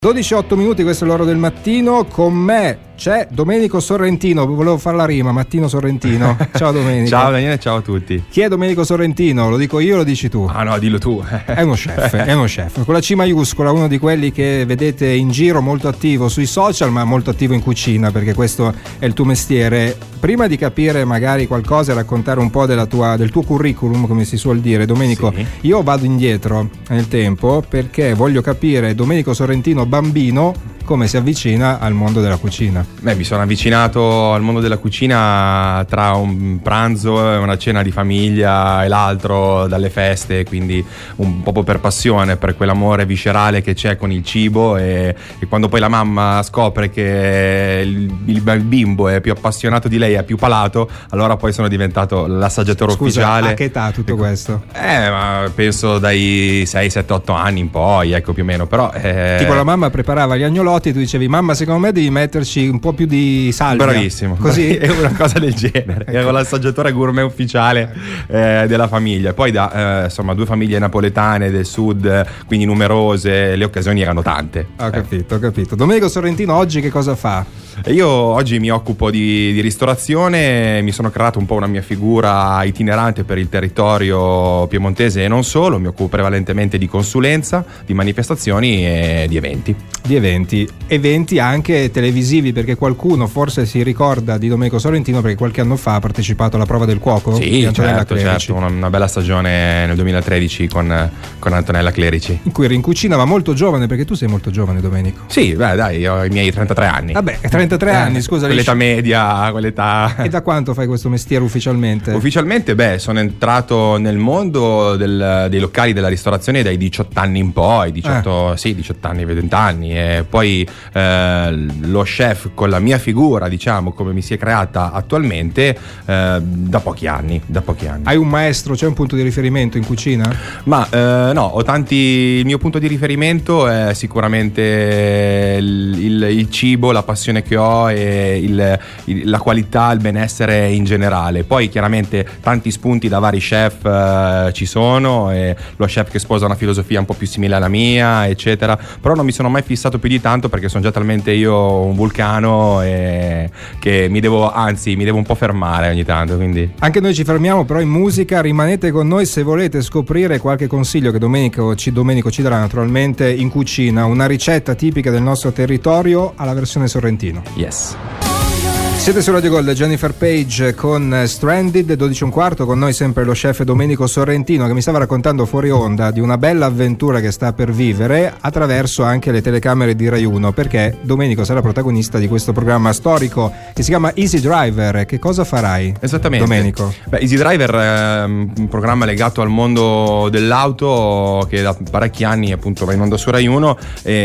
12:08 minuti, questo è l'Oro del Mattino. Con me c'è Domenico Sorrentino. Volevo fare la rima, Mattino Sorrentino. Ciao Domenico. Ciao Daniele, ciao a tutti. Chi è Domenico Sorrentino? Lo dico io o lo dici tu? Ah no, dillo tu. È uno chef con la C maiuscola, uno di quelli che vedete in giro, molto attivo sui social, ma molto attivo in cucina, perché questo è il tuo mestiere. Prima di capire magari qualcosa e raccontare un po' del tuo curriculum, come si suol dire, Domenico, sì. Io vado indietro nel tempo perché voglio capire Domenico Sorrentino bambino come si avvicina al mondo della cucina. Mi sono avvicinato al mondo della cucina tra un pranzo e una cena di famiglia e l'altro dalle feste, quindi un po' per passione, per quell'amore viscerale che c'è con il cibo, e quando poi la mamma scopre che il bimbo è più appassionato di lei, è più palato, allora poi sono diventato l'assaggiatore ufficiale. A che età tutto questo? Ma penso dai 6, 7, 8 anni in poi, ecco, più o meno. Però tipo la mamma preparava gli agnolotti e tu dicevi: mamma, secondo me devi metterci un po' più di salvia. Bravissimo, così è una cosa del genere. Ecco. Ero l'assaggiatore gourmet ufficiale della famiglia. Poi insomma, 2 famiglie napoletane del sud, quindi numerose, le occasioni erano tante. Ho capito. Domenico Sorrentino oggi che cosa fa? Io oggi mi occupo di ristorazione, mi sono creato un po' una mia figura itinerante per il territorio piemontese e non solo. Mi occupo prevalentemente di consulenza, di manifestazioni e di eventi. Eventi anche televisivi, perché qualcuno forse si ricorda di Domenico Sorrentino perché qualche anno fa ha partecipato alla Prova del cuoco. Sì, certo, una bella stagione nel 2013 con Antonella Clerici, in cui eri in cucina, ma molto giovane, perché tu sei molto giovane, Domenico. Sì, dai, io ho i miei 33 anni. Vabbè, 33 anni, scusa. Quell'età media, quell'età. E da quanto fai questo mestiere ufficialmente? Ufficialmente, sono entrato nel mondo dei locali della ristorazione dai 18 anni in poi, 18 anni, 20 anni, e poi lo chef con la mia figura, diciamo, come mi si è creata attualmente, da pochi anni. Hai un maestro, c'è un punto di riferimento in cucina? Ma no, ho tanti. Il mio punto di riferimento è sicuramente il cibo, la passione che ho e la qualità, il benessere in generale. Poi chiaramente tanti spunti da vari chef ci sono, e lo chef che sposa una filosofia un po' più simile alla mia, eccetera. Però non mi sono mai fissato più di tanto, perché sono già talmente io un vulcano che mi devo un po' fermare ogni tanto, quindi. Anche noi ci fermiamo però in musica. Rimanete con noi se volete scoprire qualche consiglio che Domenico ci darà, naturalmente, in cucina, una ricetta tipica del nostro territorio alla versione Sorrentino. Yes. Siete su Radio Gold, Jennifer Page con Stranded, 12:15, con noi sempre lo chef Domenico Sorrentino, che mi stava raccontando fuori onda di una bella avventura che sta per vivere attraverso anche le telecamere di Rai 1, perché Domenico sarà protagonista di questo programma storico che si chiama Easy Driver. Che cosa farai? Esattamente, Domenico? Easy Driver è un programma legato al mondo dell'auto che da parecchi anni appunto va in onda su Rai 1,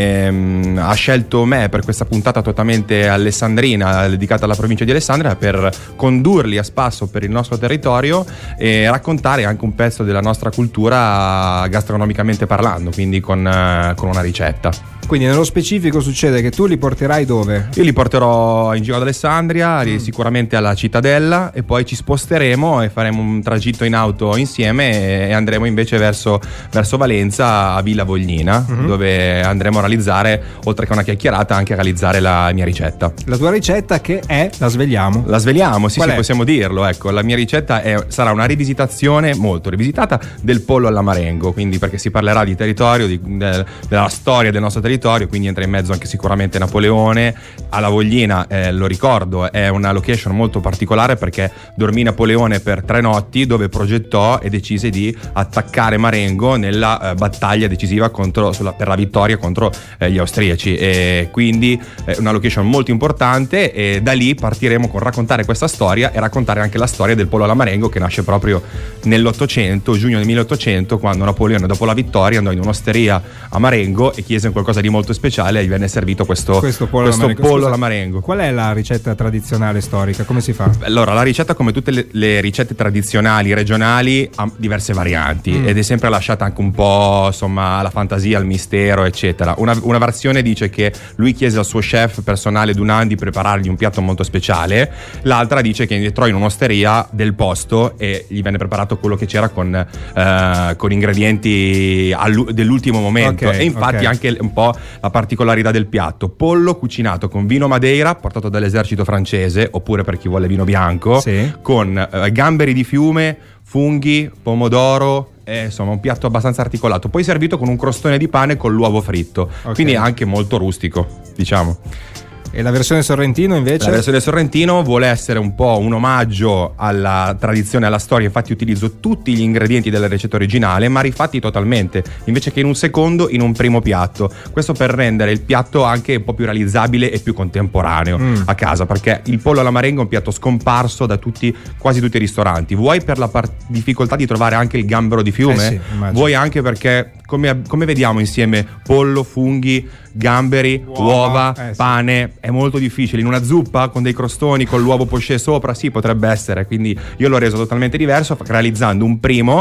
e ha scelto me per questa puntata totalmente alessandrina, dedicata alla provincia di Alessandria, per condurli a spasso per il nostro territorio e raccontare anche un pezzo della nostra cultura gastronomicamente parlando, quindi con una ricetta. Quindi nello specifico succede che tu li porterai dove? Io li porterò in giro ad Alessandria, sicuramente alla Cittadella, e poi ci sposteremo e faremo un tragitto in auto insieme e andremo invece verso Valenza, a Villa Voglina, dove andremo a realizzare, oltre che una chiacchierata, anche a realizzare la mia ricetta. La tua ricetta, che è? La sveliamo? La sveliamo, sì, Qual è? Possiamo dirlo. Ecco, la mia ricetta sarà una rivisitazione molto rivisitata del pollo alla Marengo, quindi perché si parlerà di territorio, della storia del nostro territorio, quindi entra in mezzo anche sicuramente Napoleone. Alla Voglina, lo ricordo, è una location molto particolare perché dormì Napoleone per 3 notti, dove progettò e decise di attaccare Marengo nella battaglia decisiva per la vittoria contro gli austriaci, e quindi è una location molto importante, e da lì partiremo con raccontare questa storia e raccontare anche la storia del pollo alla Marengo, che nasce proprio nell'800, giugno del 1800, quando Napoleone, dopo la vittoria, andò in un'osteria a Marengo e chiese qualcosa di molto speciale, e gli venne servito questo pollo alla Marengo. Qual è la ricetta tradizionale storica? Come si fa? Allora, la ricetta, come tutte le ricette tradizionali regionali, ha diverse varianti ed è sempre lasciata anche un po', insomma, alla fantasia, al mistero, eccetera. Una versione dice che lui chiese al suo chef personale Dunant di preparargli un piatto molto speciale, l'altra dice che entrò in un'osteria del posto e gli venne preparato quello che c'era con ingredienti dell'ultimo momento, e infatti anche un po' la particolarità del piatto: pollo cucinato con vino Madeira portato dall'esercito francese, oppure per chi vuole vino bianco, sì, con gamberi di fiume, funghi, pomodoro, insomma un piatto abbastanza articolato, poi servito con un crostone di pane con l'uovo fritto, okay, quindi anche molto rustico, diciamo. E la versione sorrentino invece? La versione sorrentino vuole essere un po' un omaggio alla tradizione, alla storia, infatti utilizzo tutti gli ingredienti della ricetta originale ma rifatti totalmente, invece che in un secondo, in un primo piatto. Questo per rendere il piatto anche un po' più realizzabile e più contemporaneo a casa, perché il pollo alla marenga è un piatto scomparso da quasi tutti i ristoranti. Vuoi per la difficoltà di trovare anche il gambero di fiume, sì, vuoi anche perché come vediamo insieme pollo, funghi, gamberi, uova, pane, è molto difficile. In una zuppa con dei crostoni, con l'uovo poché sopra, sì, potrebbe essere. Quindi io l'ho reso totalmente diverso, realizzando un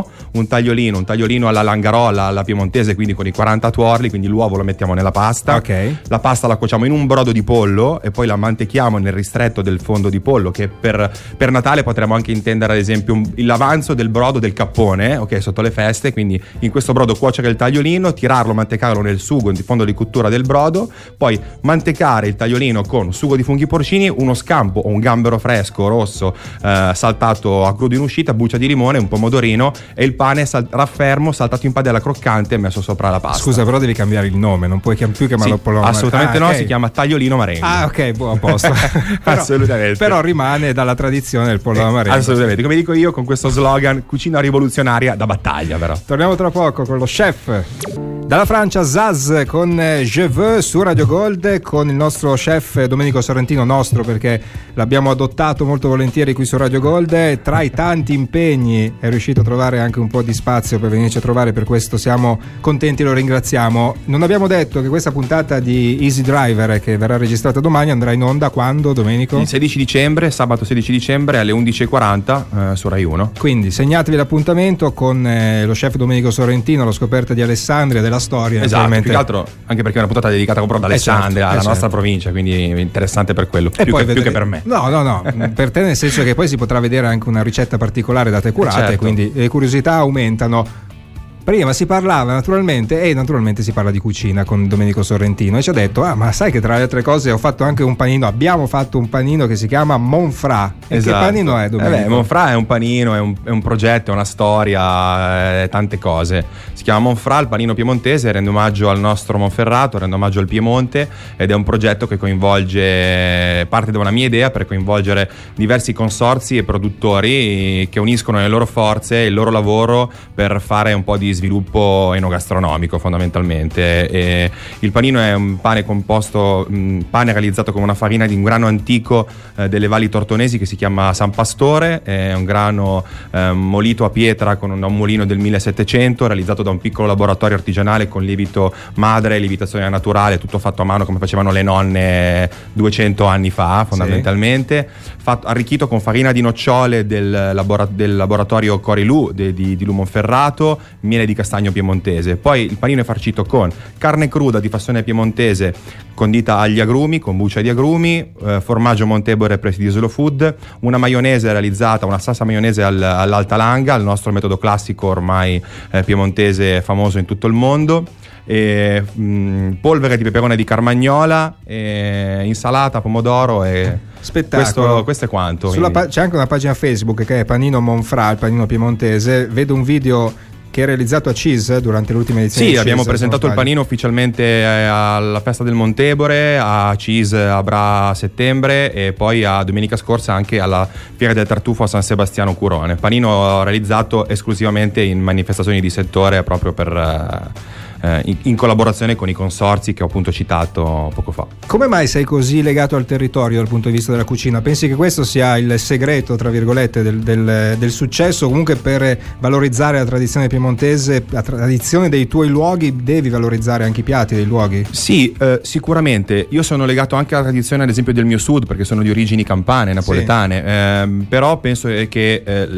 tagliolino alla langarola, alla piemontese, quindi con i 40 tuorli, quindi l'uovo lo mettiamo nella pasta, okay, la pasta la cuociamo in un brodo di pollo e poi la mantechiamo nel ristretto del fondo di pollo, che per Natale potremmo anche intendere ad esempio l'avanzo del brodo del cappone, ok, sotto le feste. Quindi in questo brodo cuocere il tagliolino, tirarlo, mantecarlo nel sugo, nel fondo di cottura del brodo, poi mantecare il tagliolino con sugo di funghi porcini, uno scampo o un gambero fresco rosso saltato a crudo in uscita, buccia di limone, un pomodorino e il pane raffermo saltato in padella croccante e messo sopra la pasta. Scusa, però devi cambiare il nome, non puoi più chiamarlo pollo alla marenga. Assolutamente no, okay, si chiama tagliolino marenga. Ah, ok, buono, a posto. Assolutamente. Però rimane dalla tradizione del pollo alla marenga. Assolutamente, come dico io, con questo slogan: cucina rivoluzionaria da battaglia, però. Torniamo tra poco con lo chef dalla Francia, Zaz, con Je veux su Radio Gold, con il nostro chef Domenico Sorrentino, nostro perché l'abbiamo adottato molto volentieri qui su Radio Gold. Tra i tanti impegni è riuscito a trovare anche un po' di spazio per venirci a trovare, per questo siamo contenti, lo ringraziamo. Non abbiamo detto che questa puntata di Easy Driver, che verrà registrata domani, andrà in onda quando, Domenico? Il 16 dicembre, sabato 16 dicembre alle 11:40 su Rai 1. Quindi segnatevi l'appuntamento con lo chef Domenico Sorrentino, la scoperta di Alessandria, della storia. Esatto, più che altro anche perché è una puntata dedicata proprio ad Alessandria, alla nostra provincia, quindi è interessante per quello, più che per me. No, per te, nel senso che poi si potrà vedere anche una ricetta particolare date e curate, certo, quindi le curiosità aumentano. Prima si parlava naturalmente si parla di cucina con Domenico Sorrentino e ci ha detto: ma sai che tra le altre cose abbiamo fatto un panino che si chiama Monfrà. E esatto, che panino è, Domenico? Monfrà è un panino, è un progetto, è una storia, tante cose. Si chiama Monfrà, il panino piemontese, rende omaggio al nostro Monferrato, rende omaggio al Piemonte, ed è un progetto che parte da una mia idea per coinvolgere diversi consorzi e produttori che uniscono le loro forze e il loro lavoro per fare un po' di sviluppo enogastronomico fondamentalmente. E il panino è un pane pane realizzato con una farina di un grano antico delle valli tortonesi che si chiama San Pastore. È un grano molito a pietra con un mulino del 1700, realizzato da un piccolo laboratorio artigianale con lievito madre, lievitazione naturale, tutto fatto a mano come facevano le nonne 200 anni fa fondamentalmente, arricchito con farina di nocciole del laboratorio Corilu di Lu Monferrato, miele di castagno piemontese. Poi il panino è farcito con carne cruda di fassone piemontese condita agli agrumi, con buccia di agrumi, formaggio Montebore presi di Slow Food, una maionese realizzata, una salsa maionese all'alta langa, il nostro metodo classico ormai piemontese famoso in tutto il mondo, polvere di peperone di Carmagnola, insalata, pomodoro e spettacolo. Questo è quanto. C'è anche una pagina Facebook che è Panino Monfrà, il panino piemontese. Vedo un video che è realizzato a CIS durante l'ultima edizione. Sì, abbiamo presentato il panino ufficialmente alla festa del Montebore, a CIS a Bra a settembre e poi a domenica scorsa anche alla Fiera del Tartufo a San Sebastiano Curone. Panino realizzato esclusivamente in manifestazioni di settore proprio per in collaborazione con i consorzi che ho appunto citato poco fa. Come mai sei così legato al territorio dal punto di vista della cucina? Pensi che questo sia il segreto, tra virgolette, del successo? Comunque per valorizzare la tradizione piemontese, la tradizione dei tuoi luoghi, devi valorizzare anche i piatti dei luoghi? Sì, sicuramente. Io sono legato anche alla tradizione ad esempio del mio sud, perché sono di origini campane, napoletane, però penso che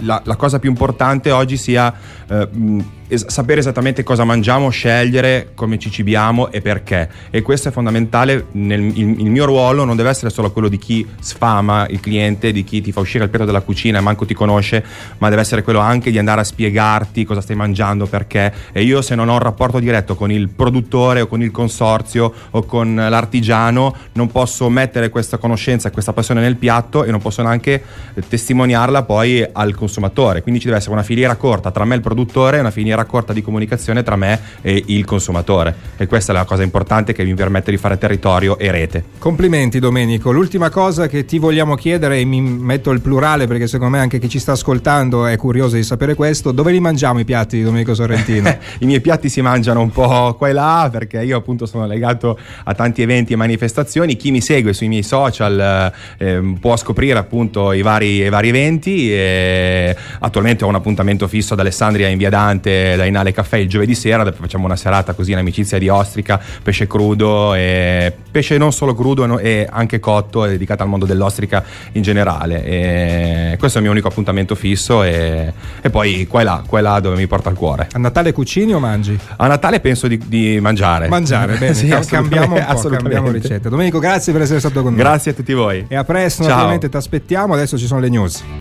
la cosa più importante oggi sia sapere esattamente cosa mangiamo, scegliere come ci cibiamo e perché, e questo è fondamentale. Il mio ruolo non deve essere solo quello di chi sfama il cliente, di chi ti fa uscire il piatto della cucina e manco ti conosce, ma deve essere quello anche di andare a spiegarti cosa stai mangiando, perché. E io, se non ho un rapporto diretto con il produttore o con il consorzio o con l'artigiano, non posso mettere questa conoscenza e questa passione nel piatto, e non posso neanche testimoniarla poi al consumatore. Quindi ci deve essere una filiera corta tra me e il produttore, una filiera corta di comunicazione tra me e il consumatore, e questa è la cosa importante che mi permette di fare territorio e rete. Complimenti Domenico. L'ultima cosa che ti vogliamo chiedere, e mi metto il plurale perché secondo me anche chi ci sta ascoltando è curioso di sapere questo: dove li mangiamo i piatti di Domenico Sorrentino? I miei piatti si mangiano un po' qua e là, perché io appunto sono legato a tanti eventi e manifestazioni. Chi mi segue sui miei social può scoprire appunto i vari eventi, e attualmente ho un appuntamento fisso ad Alessandria in Via Dante da Inale Caffè il giovedì sera, dove facciamo una serata così in amicizia di ostrica, pesce crudo, e pesce non solo crudo e anche cotto, dedicato al mondo dell'ostrica in generale. E questo è il mio unico appuntamento fisso, e poi qua e là dove mi porta il cuore. A Natale cucini o mangi? A Natale penso di mangiare. Bene, sì, cambiamo un po', cambiamo ricetta. Domenico, grazie per essere stato con noi. Grazie a tutti voi. E a presto, ciao. Naturalmente ti aspettiamo. Adesso ci sono le news.